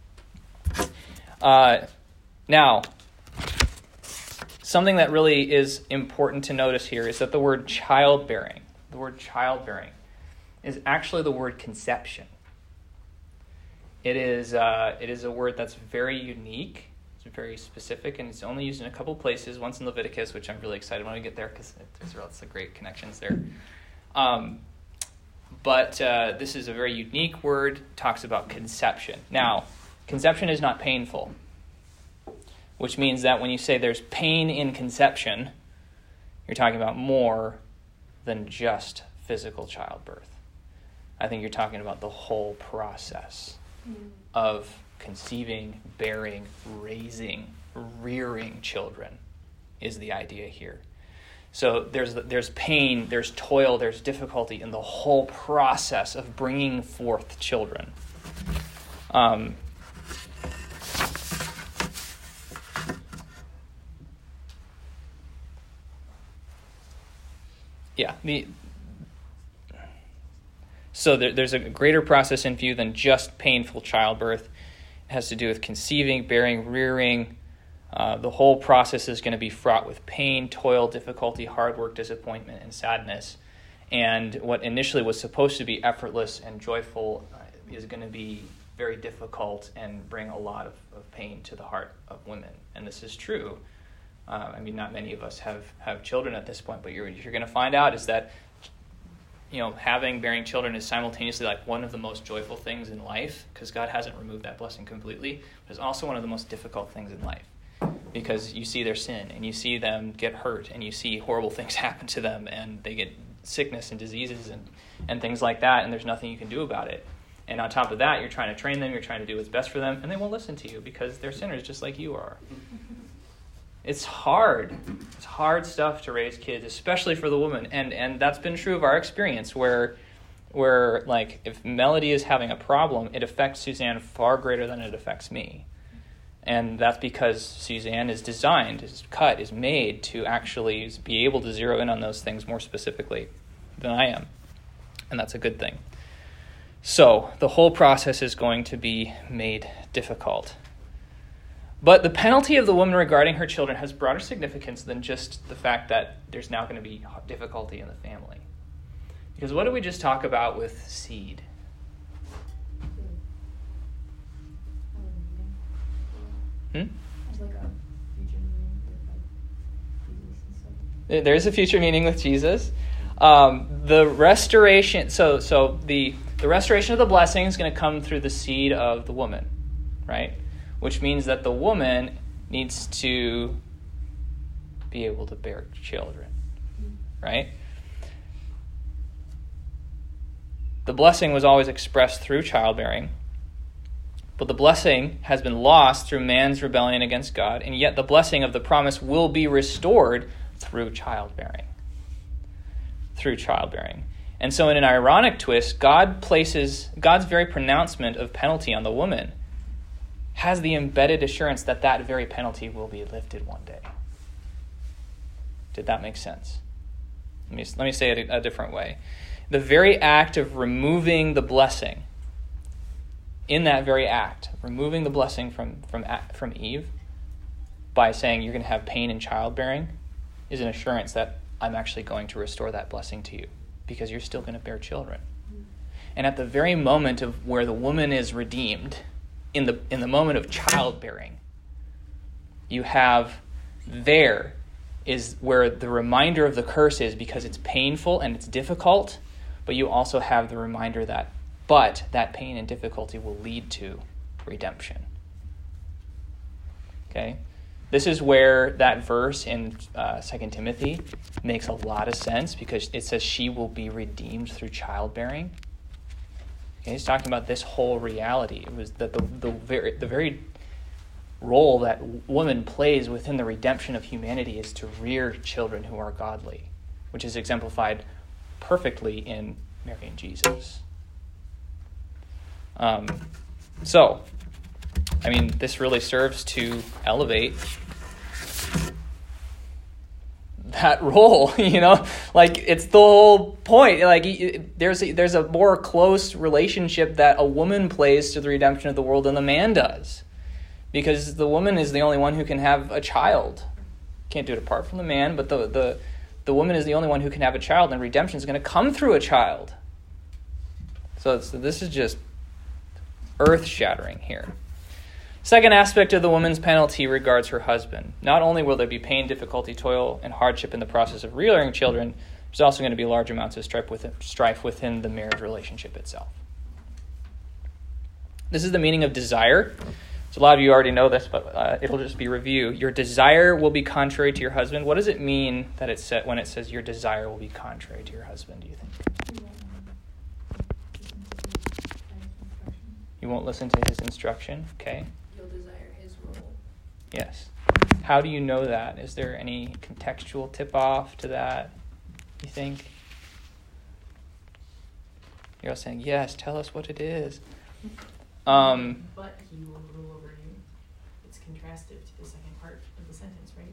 Uh, now, something that really is important to notice here is that the word childbearing, the word childbearing, is actually the word conception. It is uh, it is a word that's very unique. It's very specific, and it's only used in a couple places. Once in Leviticus, which I'm really excited when we get there because there's lots of great connections there. Um, but uh, this is a very unique word. Talks about conception. Now, conception is not painful, which means that when you say there's pain in conception, you're talking about more than just physical childbirth. I think you're talking about the whole process mm. of conceiving, bearing, raising, rearing children is the idea here. So there's there's pain, there's toil, there's difficulty in the whole process of bringing forth children. Um, yeah, the So there, there's a greater process in view than just painful childbirth. It has to do with conceiving, bearing, rearing. Uh, the whole process is going to be fraught with pain, toil, difficulty, hard work, disappointment, and sadness. And what initially was supposed to be effortless and joyful uh, is going to be very difficult and bring a lot of, of pain to the heart of women. And this is true. Uh, I mean, not many of us have, have children at this point, but you're, you're going to find out is that you know, having, bearing children is simultaneously like one of the most joyful things in life because God hasn't removed that blessing completely, but it's also one of the most difficult things in life because you see their sin and you see them get hurt and you see horrible things happen to them and they get sickness and diseases and, and things like that, and there's nothing you can do about it. And on top of that, you're trying to train them, you're trying to do what's best for them, and they won't listen to you because they're sinners just like you are. It's hard. It's hard stuff to raise kids, especially for the woman. And and that's been true of our experience where, where like, if Melody is having a problem, it affects Suzanne far greater than it affects me. And that's because Suzanne is designed, is cut, is made to actually be able to zero in on those things more specifically than I am. And that's a good thing. So the whole process is going to be made difficult. But the penalty of the woman regarding her children has broader significance than just the fact that there's now going to be difficulty in the family. Because what did we just talk about with seed? Hmm? There is a future meaning with Jesus. Um, the restoration, so so the the restoration of the blessing is going to come through the seed of the woman, right? Which means that the woman needs to be able to bear children, right? The blessing was always expressed through childbearing, but the blessing has been lost through man's rebellion against God, and yet the blessing of the promise will be restored through childbearing. Through childbearing. And so in an ironic twist, God places, God's very pronouncement of penalty on the woman has the embedded assurance that that very penalty will be lifted one day. Did that make sense? Let me, let me say it a, a different way. The very act of removing the blessing, in that very act, removing the blessing from, from, from Eve, by saying you're going to have pain in childbearing is an assurance that I'm actually going to restore that blessing to you because you're still going to bear children. And at the very moment of where the woman is redeemed, in the in the moment of childbearing, you have there is where the reminder of the curse is, because it's painful and it's difficult, but you also have the reminder that, but that pain and difficulty will lead to redemption. Okay? This is where that verse in uh, Second Timothy makes a lot of sense, because it says she will be redeemed through childbearing. Okay, he's talking about this whole reality. It was that the, the very the very role that woman plays within the redemption of humanity is to rear children who are godly, which is exemplified perfectly in Mary and Jesus. Um, so, I mean, this really serves to elevate that role, you know, like it's the whole point. Like there's a, there's a more close relationship that a woman plays to the redemption of the world than the man does, because the woman is the only one who can have a child. Can't do it apart from the man, but the the the woman is the only one who can have a child, and redemption is going to come through a child. So, so this is just earth-shattering here. Second aspect of the woman's penalty regards her husband. Not only will there be pain, difficulty, toil, and hardship in the process of rearing children, there's also going to be large amounts of strife within, strife within the marriage relationship itself. This is the meaning of desire. So a lot of you already know this, but uh, it'll just be review. Your desire will be contrary to your husband. What does it mean that it said when it says your desire will be contrary to your husband, do you think? You won't listen to his instruction, okay? You'll desire his rule. Yes. How do you know that? Is there any contextual tip-off to that, you think? You're all saying, yes, tell us what it is. Um, but he will rule over you. It's contrastive to the second part of the sentence, right?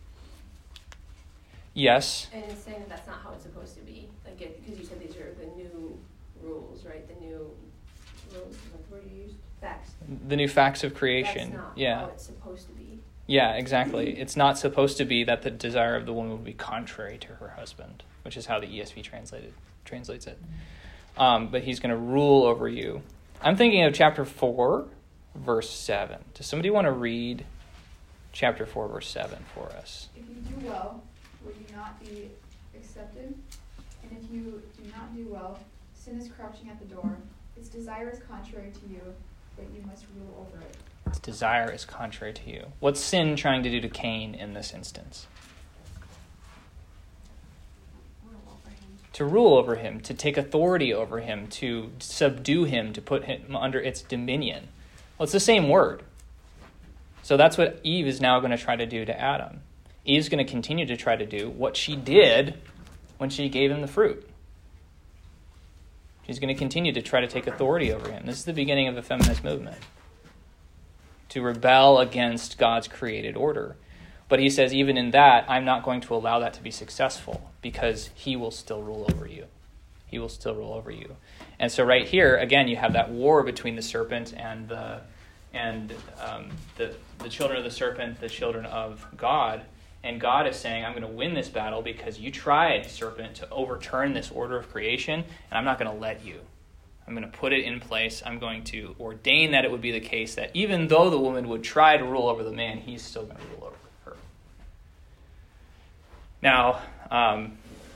yes. And it's saying that that's not how it's supposed to be. Like, because you said these are the new rules, right? The new rules, is that the word you used? Facts. The new facts of creation. That's not yeah. how it's supposed to be. Yeah, exactly. It's not supposed to be that the desire of the woman would be contrary to her husband, which is how the E S V translated translates it. Um, but he's going to rule over you. I'm thinking of chapter four, verse seven. Does somebody want to read chapter four, verse seven for us? If you do well, will you not be accepted? And if you do not do well, sin is crouching at the door. Its desire is contrary to you, but you must rule over it. Its desire is contrary to you. What's sin trying to do to Cain in this instance? To rule over him, to take authority over him, to subdue him, to put him under its dominion. Well, it's the same word. So that's what Eve is now going to try to do to Adam. Eve's going to continue to try to do what she did when she gave him the fruit. She's going to continue to try to take authority over him. This is the beginning of the feminist movement. To rebel against God's created order. But he says, even in that, I'm not going to allow that to be successful, because he will still rule over you. He will still rule over you. And so right here, again, you have that war between the serpent and the and um, the, the children of the serpent, the children of God. And God is saying, I'm going to win this battle because you tried, serpent, to overturn this order of creation, and I'm not going to let you. I'm going to put it in place. I'm going to ordain that it would be the case that even though the woman would try to rule over the man, he's still going to rule over her. Now, um,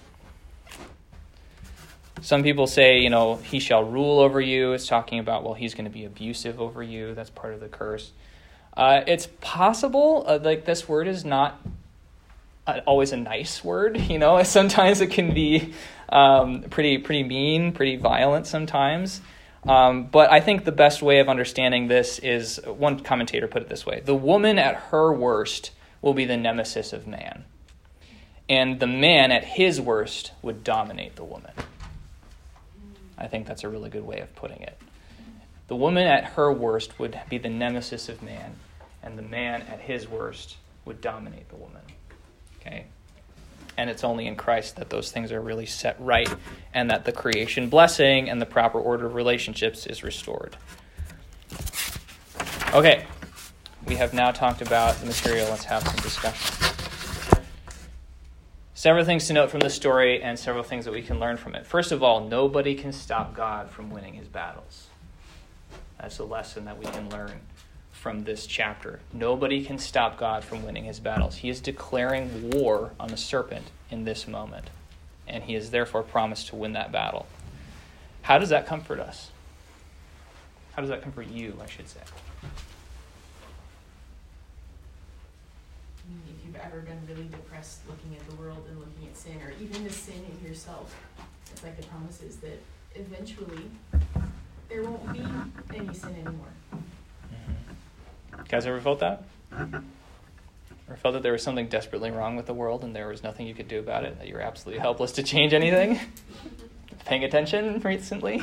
some people say, you know, he shall rule over you. It's talking about, well, he's going to be abusive over you. That's part of the curse. Uh, it's possible, uh, like this word is not uh, always a nice word, you know. Sometimes it can be um, pretty pretty mean, pretty violent sometimes. Um, but I think the best way of understanding this is, one commentator put it this way: the woman at her worst will be the nemesis of man. And the man at his worst would dominate the woman. I think that's a really good way of putting it. The woman at her worst would be the nemesis of man, and the man at his worst would dominate the woman. Okay? And it's only in Christ that those things are really set right, and that the creation blessing and the proper order of relationships is restored. Okay. We have now talked about the material. Let's have some discussion. Several things to note from this story and several things that we can learn from it. First of all, nobody can stop God from winning his battles. That's a lesson that we can learn from this chapter. Nobody can stop God from winning his battles. He is declaring war on the serpent in this moment, and he is therefore promised to win that battle. How does that comfort us? How does that comfort you, I should say? I mean, if you've ever been really depressed looking at the world and looking at sin, or even the sin in yourself, it's like the promise is that eventually there won't be any sin anymore. Mm-hmm. You guys ever felt that? Or felt that there was something desperately wrong with the world and there was nothing you could do about it, that you were absolutely helpless to change anything? Paying attention recently?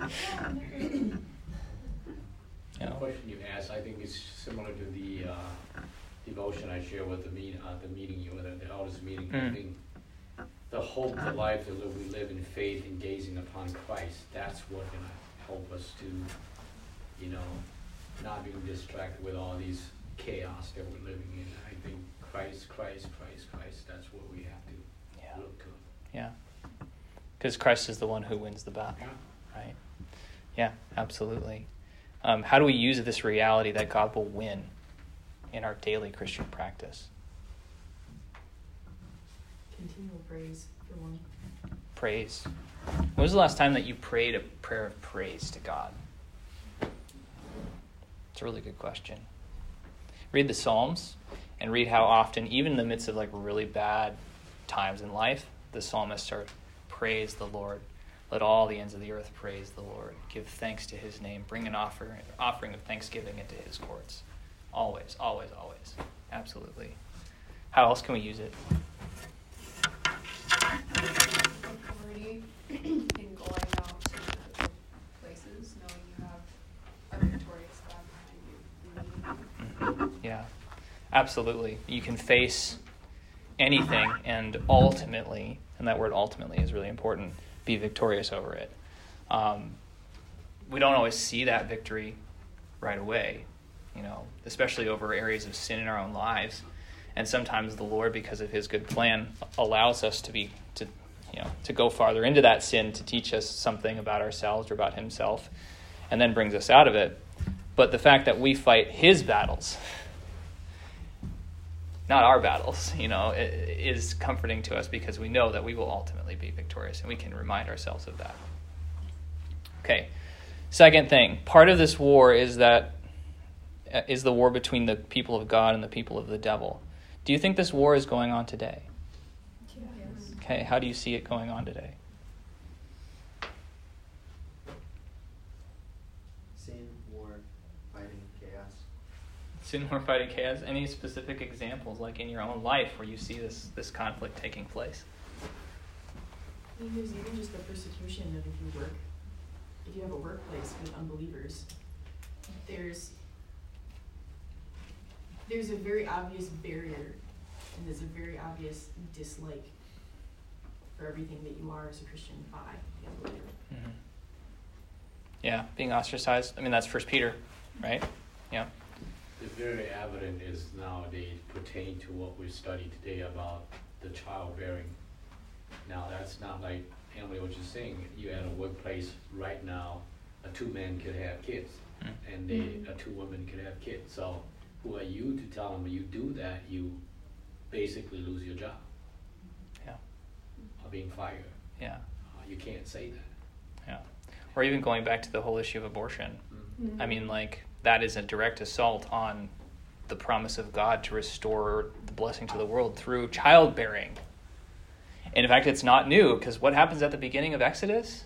The question you asked, I think, is similar to the uh, devotion I share with the meet, uh, the meeting you were at, the elders meeting. Mm. I think the hope, the life that we live in faith and gazing upon Christ, that's what going to help us to, you know, not being distracted with all these chaos that we're living in. I think Christ, Christ, Christ, Christ, that's what we have to Yeah. look to. Yeah. Because Christ is the one who wins the battle, Yeah. right? Yeah, absolutely. Um, how do we use this reality that God will win in our daily Christian practice? Continual praise, for one. Praise. When was the last time that you prayed a prayer of praise to God? It's a really good question. Read the Psalms and read how often, even in the midst of like really bad times in life, the psalmists are, praise the Lord. Let all the ends of the earth praise the Lord. Give thanks to his name. Bring an offer, offering of thanksgiving into his courts. Always, always, always. Absolutely. How else can we use it? Authority in going out to the places, knowing you have a victorious God behind you. Mhm. Yeah, absolutely. You can face anything and ultimately, and that word ultimately is really important, be victorious over it. Um, we don't always see that victory right away, you know, especially over areas of sin in our own lives. And sometimes the Lord, because of his good plan, allows us to be to you know to go farther into that sin to teach us something about ourselves or about himself, and then brings us out of it. But the fact that we fight his battles, not our battles, you know, is comforting to us because we know that we will ultimately be victorious, and we can remind ourselves of that. Okay, second thing, part of this war is that is the war between the people of God and the people of the devil. Do you think this war is going on today? Yes. Okay, how do you see it going on today? Sin, war, fighting, chaos. Sin, war, fighting, chaos. Any specific examples, like in your own life, where you see this this conflict taking place? I mean, there's even just the persecution of if you work, if you have a workplace with unbelievers, there's there's a very obvious barrier, and there's a very obvious dislike for everything that you are as a Christian by the unbeliever. Mm-hmm. Yeah, being ostracized. I mean, that's First Peter, right? Yeah. It's very evident is nowadays pertain to what we studied today about the childbearing. Now, that's not like Emily was just saying. You at a workplace right now, a two men could have kids, mm. and they Mm-hmm. a two women could have kids. So, who are you to tell them when you do that, you basically lose your job? Yeah. Or being fired. Yeah. Uh, you can't say that. Yeah. Or even going back to the whole issue of abortion. Mm-hmm. I mean, like, that is a direct assault on the promise of God to restore the blessing to the world through childbearing. And in fact, it's not new, because what happens at the beginning of Exodus?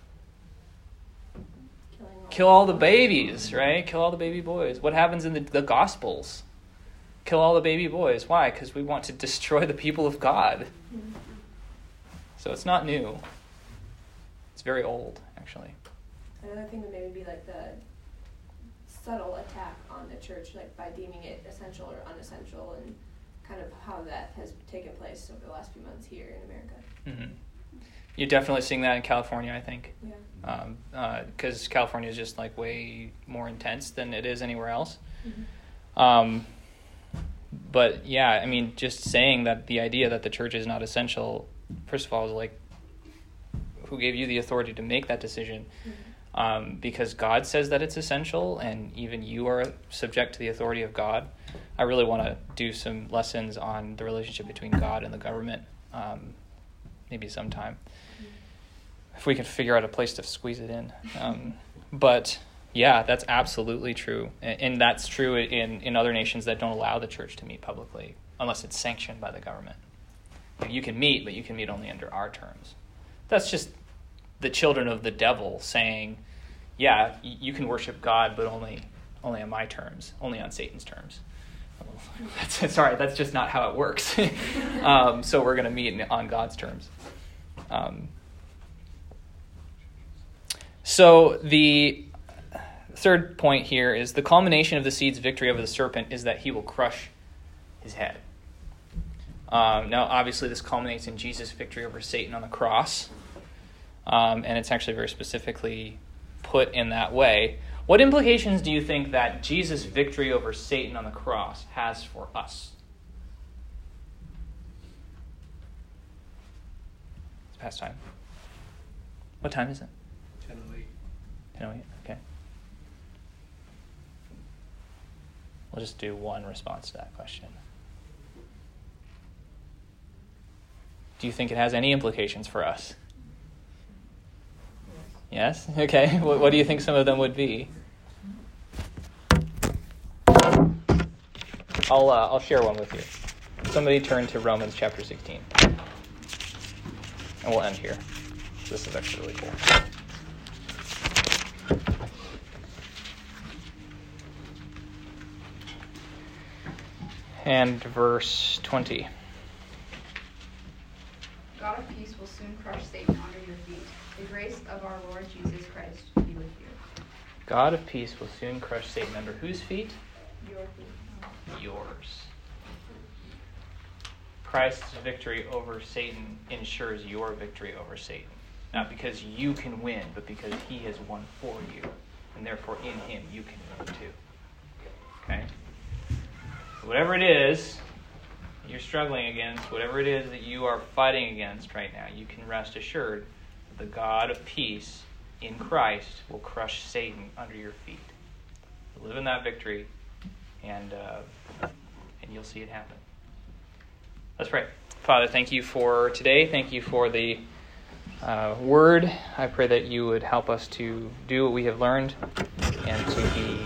Kill all the babies, right? Kill all the baby boys. What happens in the, the Gospels? Kill all the baby boys. Why? Because we want to destroy the people of God. So it's not new. It's very old, actually. Another thing would maybe be like the subtle attack on the church, like by deeming it essential or unessential, and kind of how that has taken place over the last few months here in America. Mm-hmm. You're definitely seeing that in California, I think. Yeah. Um, because uh, California is just like way more intense than it is anywhere else. Mm-hmm. Um, but yeah, I mean, just saying that the idea that the church is not essential, first of all, is like, who gave you the authority to make that decision? Um, because God says that it's essential, and even you are subject to the authority of God. I really want to do some lessons on the relationship between God and the government, um, maybe sometime, if we can figure out a place to squeeze it in. Um, but yeah, that's absolutely true, and, and that's true in, in other nations that don't allow the church to meet publicly unless it's sanctioned by the government. You can meet, but you can meet only under our terms. That's just the children of the devil saying, yeah, you can worship God, but only only on my terms, only on Satan's terms. That's, sorry, that's just not how it works. um, so we're going to meet on God's terms. Um, so the third point here is the culmination of the seed's victory over the serpent is that he will crush his head. Um, now, obviously, this culminates in Jesus' victory over Satan on the cross. Um, and it's actually very specifically put in that way. What implications do you think that Jesus' victory over Satan on the cross has for us? It's past time. What time is it? ten oh eight. ten oh eight, okay. We'll just do one response to that question. Do you think it has any implications for us? Yes? Okay. What, what do you think some of them would be? I'll uh, I'll share one with you. Somebody turn to Romans chapter sixteen. And we'll end here. This is actually really cool. And verse twenty. God of peace will soon crush Satan under your feet. The grace of our Lord Jesus Christ be with you. God of peace will soon crush Satan under whose feet? Your feet. Yours. Christ's victory over Satan ensures your victory over Satan. Not because you can win, but because he has won for you. And therefore in him you can win too. Okay? Whatever it is you're struggling against, whatever it is that you are fighting against right now, you can rest assured that the God of peace in Christ will crush Satan under your feet. Live in that victory, and uh, and you'll see it happen. Let's pray. Father, thank you for today. Thank you for the uh, word. I pray that you would help us to do what we have learned and to be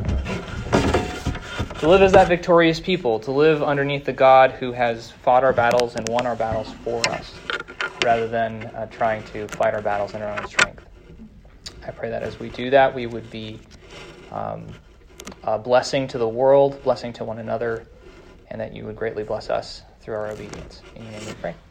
to live as that victorious people, to live underneath the God who has fought our battles and won our battles for us, rather than uh, trying to fight our battles in our own strength. I pray that as we do that, we would be um, a blessing to the world, blessing to one another, and that you would greatly bless us through our obedience. In your name we pray.